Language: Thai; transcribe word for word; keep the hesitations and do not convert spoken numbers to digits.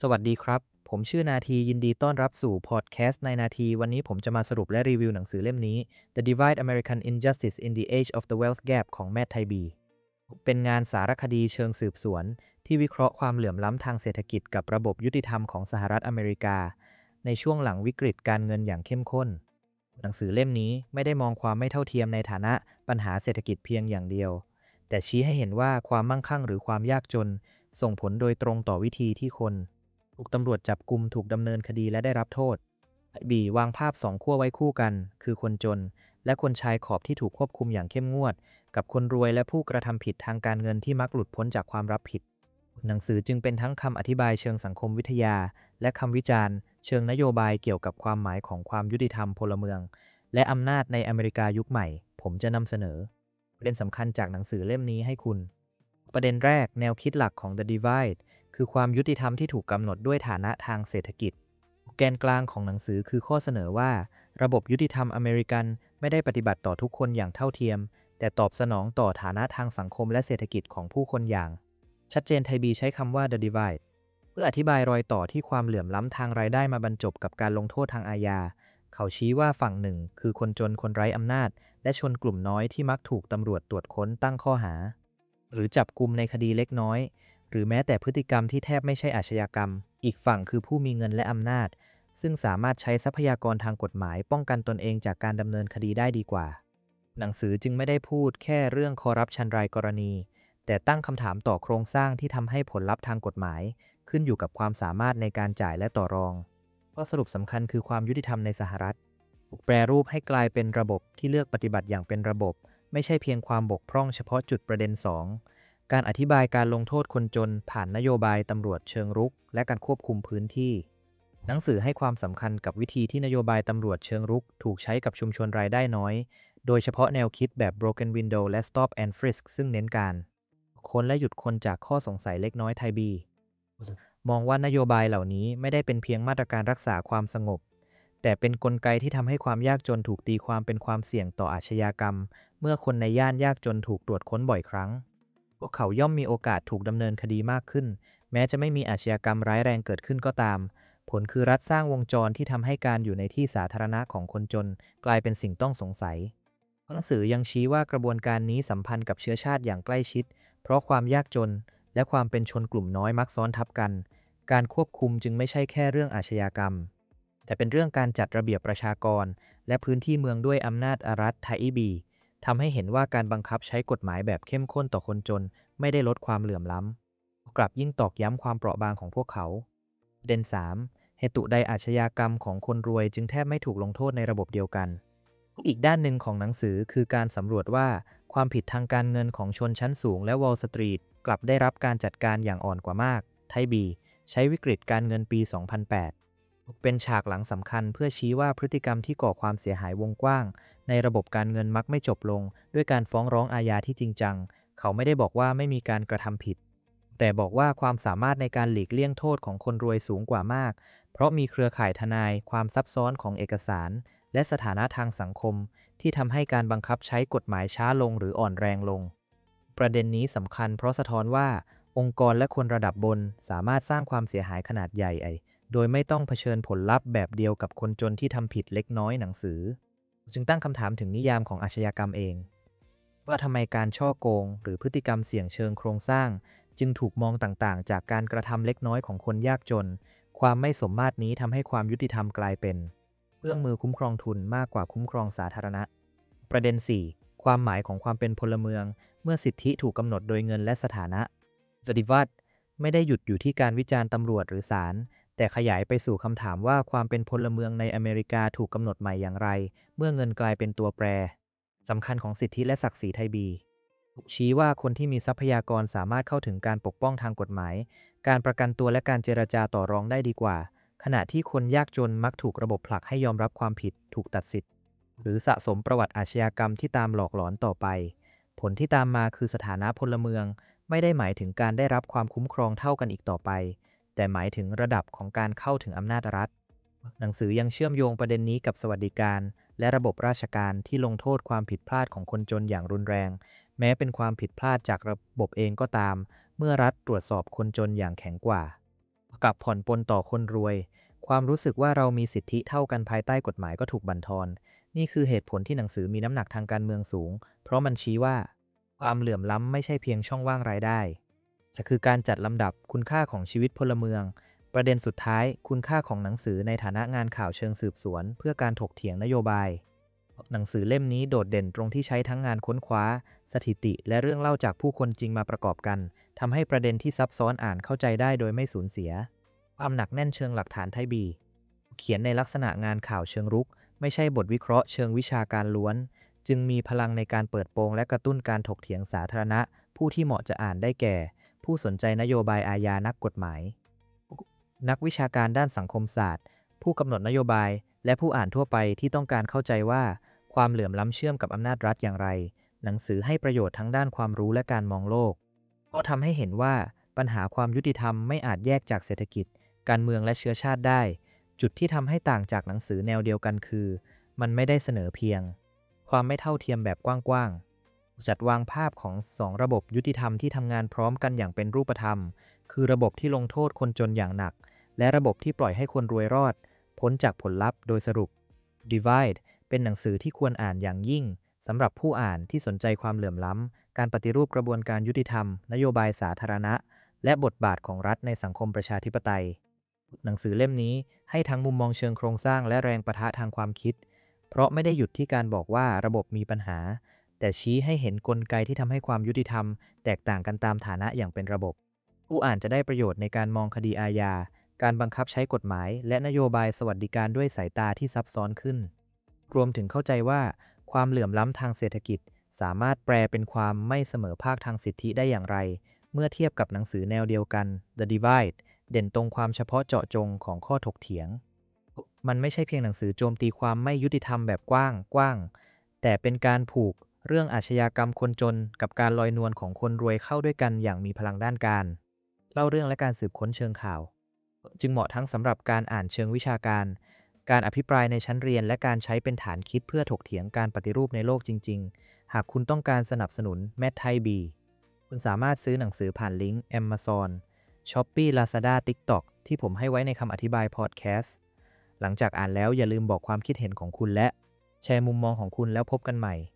สวัสดีครับ ผมชื่อนาทียินดีต้อนรับสู่พอดแคสต์ในนาทีวันนี้ผมจะมาสรุปและรีวิวหนังสือเล่มนี้ The Divide American Injustice in the Age of the Wealth Gap ของแมทไทบีเป็นงานสารคดีเชิงสืบสวนที่วิเคราะห์ความเหลื่อมล้ำทางเศรษฐกิจกับระบบยุติธรรมของสหรัฐอเมริกาในช่วงหลังวิกฤตการเงินอย่างเข้มข้นหนังสือเล่มนี้ไม่ได้มองความไม่เท่าเทียมในฐานะปัญหาเศรษฐกิจเพียงอย่างเดียวแต่ชี้ให้เห็นว่าความมั่งคั่งหรือความยากจนส่งผลโดยตรงต่อวิธีที่คนถูกตำรวจจับกุมถูกดำเนินคดีและได้รับโทษบีวางภาพสองขั้วไว้คู่กันคือคนจนและคนชายขอบที่ถูกควบคุมอย่างเข้มงวดกับคนรวยและผู้กระทำผิดทางการเงินที่มักหลุดพ้นจากความรับผิดหนังสือจึงเป็นทั้งคำอธิบายเชิงสังคมวิทยาและคำวิจารณ์เชิงนโยบายเกี่ยวกับความหมายของความยุติธรรมพลเมืองและอำนาจในอเมริกายุคใหม่ผมจะนำเสนอประเด็นสำคัญจากหนังสือเล่มนี้ให้คุณประเด็นแรกแนวคิดหลักของ The Divide คือความยุติธรรมที่ถูกกำหนดด้วยฐานะทางเศรษฐกิจแกนกลางของหนังสือคือข้อเสนอว่าระบบยุติธรรมอเมริกันไม่ได้ปฏิบัติต่อทุกคนอย่างเท่าเทียมแต่ตอบสนองต่อฐานะทางสังคมและเศรษฐกิจของผู้คนอย่างชัดเจนไทบีใช้คำว่า The Divide เพื่ออธิบายรอยต่อที่ความเหลื่อมล้ำทางรายได้มาบรรจบกับการลงโทษทางอาญาเขาชี้ว่าฝั่งหนึ่งคือคนจนคนไร้อำนาจและชนกลุ่มน้อยที่มักถูกตำรวจตรวจค้นตั้งข้อหาหรือจับกุมในคดีเล็กน้อยหรือแม้แต่พฤติกรรมที่แทบไม่ใช่อาชญากรรมอีกฝั่งคือผู้มีเงินและอำนาจซึ่งสามารถใช้ทรัพยากรทางกฎหมายป้องกันตนเองจากการดำเนินคดีได้ดีกว่าหนังสือจึงไม่ได้พูดแค่เรื่องคอร์รัปชันรายกรณีแต่ตั้งคำถามต่อโครงสร้างที่ทำให้ผลลัพธ์ทางกฎหมายขึ้นอยู่กับความสามารถในการจ่ายและต่อรองข้อสรุปสำคัญคือความยุติธรรมในสหรัฐถูกแปรรูปให้กลายเป็นระบบที่เลือกปฏิบัติอย่างเป็นระบบไม่ใช่เพียงความบกพร่องเฉพาะจุดประเด็นสองการอธิบายการลงโทษคนจนผ่านนโยบายตำรวจเชิงรุกและการควบคุมพื้นที่หนังสือให้ความสำคัญกับวิธีที่นโยบายตำรวจเชิงรุกถูกใช้กับชุมชนรายได้น้อยโดยเฉพาะแนวคิดแบบ broken window และ stop and frisk ซึ่งเน้นการค้นและหยุดคนจากข้อสงสัยเล็กน้อยไทบีมองว่านโยบายเหล่านี้ไม่ได้เป็นเพียงมาตรการรักษาความสงบแต่เป็นกลไกที่ทำให้ความยากจนถูกตีความเป็นความเสี่ยงต่ออาชญากรรมเมื่อคนในย่านยากจนถูกตรวจค้นบ่อยครั้งพวกเขาย่อมมีโอกาสถูกดำเนินคดีมากขึ้นแม้จะไม่มีอาชญากรรมร้ายแรงเกิดขึ้นก็ตามผลคือรัฐสร้างวงจรที่ทำให้การอยู่ในที่สาธารณะของคนจนกลายเป็นสิ่งต้องสงสัยหนังสือยังชี้ว่ากระบวนการนี้สัมพันธ์กับเชื้อชาติอย่างใกล้ชิดเพราะความยากจนและความเป็นชนกลุ่มน้อยมักซ้อนทับกันการควบคุมจึงไม่ใช่แค่เรื่องอาชญากรรมแต่เป็นเรื่องการจัดระเบียบประชากรและพื้นที่เมืองด้วยอำนาจอารัฐไทอีบีทำให้เห็นว่าการบังคับใช้กฎหมายแบบเข้มข้นต่อคนจนไม่ได้ลดความเหลื่อมล้ำกลับยิ่งตอกย้ำความเปราะบางของพวกเขาประเด็นสามเหตุใดอาชญากรรมของคนรวยจึงแทบไม่ถูกลงโทษในระบบเดียวกันอีกด้านหนึ่งของหนังสือคือการสำรวจว่าความผิดทางการเงินของชนชั้นสูงและวอลล์สตรีทกลับได้รับการจัดการอย่างอ่อนกว่ามากไทบีใช้วิกฤตการเงินปี สองพันแปด เป็นฉากหลังสำคัญเพื่อชี้ว่าพฤติกรรมที่ก่อความเสียหายวงกว้างในระบบการเงินมักไม่จบลงด้วยการฟ้องร้องอาญาที่จริงจังเขาไม่ได้บอกว่าไม่มีการกระทำผิดแต่บอกว่าความสามารถในการหลีกเลี่ยงโทษของคนรวยสูงกว่ามากเพราะมีเครือข่ายทนายความซับซ้อนของเอกสารและสถานะทางสังคมที่ทำให้การบังคับใช้กฎหมายช้าลงหรืออ่อนแรงลงประเด็นนี้สำคัญเพราะสะท้อนว่าองค์กรและคนระดับบนสามารถสร้างความเสียหายขนาดใหญ่โดยไม่ต้องเผชิญผลลัพธ์แบบเดียวกับคนจนที่ทำผิดเล็กน้อยหนังสือจึงตั้งคำถามถึงนิยามของอาชญากรรมเองว่าทำไมการฉ้อโกงหรือพฤติกรรมเสี่ยงเชิงโครงสร้างจึงถูกมองต่างๆจากการกระทำเล็กน้อยของคนยากจนความไม่สมมาตรนี้ทำให้ความยุติธรรมกลายเป็นเครื่องมือคุ้มครองทุนมากกว่าคุ้มครองสาธารณะประเด็นสี่ความหมายของความเป็นพลเมืองเมื่อสิทธิถูกกำหนดโดยเงินและสถานะสติวัตไม่ได้หยุดอยู่ที่การวิจารณ์ตำรวจหรือศาลแต่ขยายไปสู่คำถามว่าความเป็นพลเมืองในอเมริกาถูกกำหนดใหม่อย่างไรเมื่อเงินกลายเป็นตัวแปรสำคัญของสิทธิและศักดิ์ศรีไทบีชี้ว่าคนที่มีทรัพยากรสามารถเข้าถึงการปกป้องทางกฎหมายการประกันตัวและการเจรจาต่อรองได้ดีกว่าขณะที่คนยากจนมักถูกระบบผลักให้ยอมรับความผิดถูกตัดสิทธิ์หรือสะสมประวัติอาชญากรรมที่ตามหลอกหลอนต่อไปผลที่ตามมาคือสถานะพลเมืองไม่ได้หมายถึงการได้รับความคุ้มครองเท่ากันอีกต่อไปแต่หมายถึงระดับของการเข้าถึงอำนาจรัฐหนังสือยังเชื่อมโยงประเด็นนี้กับสวัสดิการและระบบราชการที่ลงโทษความผิดพลาดของคนจนอย่างรุนแรงแม้เป็นความผิดพลาดจากระบบเองก็ตามเมื่อรัฐตรวจสอบคนจนอย่างแข็งกว่ากับผ่อนปลนต่อคนรวยความรู้สึกว่าเรามีสิทธิเท่ากันภายใต้กฎหมายก็ถูกบั่นทอนนี่คือเหตุผลที่หนังสือมีน้ำหนักทางการเมืองสูงเพราะมันชี้ว่าความเหลื่อมล้ำไม่ใช่เพียงช่องว่างรายได้แต่คือการจัดลำดับคุณค่าของชีวิตพลเมืองประเด็นสุดท้ายคุณค่าของหนังสือในฐานะงานข่าวเชิงสืบสวนเพื่อการถกเถียงนโยบายหนังสือเล่มนี้โดดเด่นตรงที่ใช้ทั้งงานค้นคว้าสถิติและเรื่องเล่าจากผู้คนจริงมาประกอบกันทำให้ประเด็นที่ซับซ้อนอ่านเข้าใจได้โดยไม่สูญเสียความหนักแน่นเชิงหลักฐานไทยบีเขียนในลักษณะงานข่าวเชิงรุกไม่ใช่บทวิเคราะห์เชิงวิชาการล้วนจึงมีพลังในการเปิดโปงและกระตุ้นการถกเถียงสาธารณะผู้ที่เหมาะจะอ่านได้แก่ผู้สนใจนโยบายอาญานักกฎหมายนักวิชาการด้านสังคมศาสตร์ผู้กำหนดนโยบายและผู้อ่านทั่วไปที่ต้องการเข้าใจว่าความเหลื่อมล้ำเชื่อมกับอำนาจรัฐอย่างไรหนังสือให้ประโยชน์ทั้งด้านความรู้และการมองโลกก็ทำให้เห็นว่าปัญหาความยุติธรรมไม่อาจแยกจากเศรษฐกิจการเมืองและเชื้อชาติได้จุดที่ทำให้ต่างจากหนังสือแนวเดียวกันคือมันไม่ได้เสนอเพียงความไม่เท่าเทียมแบบกว้างๆจัดวางภาพของสองระบบยุติธรรมที่ทำงานพร้อมกันอย่างเป็นรูปธรรมคือระบบที่ลงโทษคนจนอย่างหนักและระบบที่ปล่อยให้คนรวยรอดพ้นจากผลลัพธ์โดยสรุป Divide เป็นหนังสือที่ควรอ่านอย่างยิ่งสำหรับผู้อ่านที่สนใจความเหลื่อมล้ำการปฏิรูปกระบวนการยุติธรรมนโยบายสาธารณะและบทบาทของรัฐในสังคมประชาธิปไตยหนังสือเล่มนี้ให้ทั้งมุมมองเชิงโครงสร้างและแรงปะทะทางความคิดเพราะไม่ได้หยุดที่การบอกว่าระบบมีปัญหาแต่ชี้ให้เห็นกลไกที่ทำให้ความยุติธรรมแตกต่างกันตามฐานะอย่างเป็นระบบผู้อ่านจะได้ประโยชน์ในการมองคดีอาญาการบังคับใช้กฎหมายและนโยบายสวัสดิการด้วยสายตาที่ซับซ้อนขึ้นรวมถึงเข้าใจว่าความเหลื่อมล้ำทางเศรษฐกิจสามารถแปลเป็นความไม่เสมอภาคทางสิทธิได้อย่างไรเมื่อเทียบกับหนังสือแนวเดียวกัน The Divide เด่นตรงความเฉพาะเจาะจงของข้อถกเถียงมันไม่ใช่เพียงหนังสือโจมตีความไม่ยุติธรรมแบบกว้างกว้างแต่เป็นการผูกเรื่องอาชญากรรมคนจนกับการลอยนวลของคนรวยเข้าด้วยกันอย่างมีพลังด้านการเล่าเรื่องและการสืบค้นเชิงข่าวจึงเหมาะทั้งสำหรับการอ่านเชิงวิชาการการอภิปรายในชั้นเรียนและการใช้เป็นฐานคิดเพื่อถกเถียงการปฏิรูปในโลกจริงๆหากคุณต้องการสนับสนุนแมทไทบีคุณสามารถซื้อหนังสือผ่านลิงก์ Amazon Shopee Lazada TikTok ที่ผมให้ไว้ในคำอธิบายพอดแคสต์หลังจากอ่านแล้วอย่าลืมบอกความคิดเห็นของคุณและแชร์มุมมองของคุณแล้วพบกันใหม่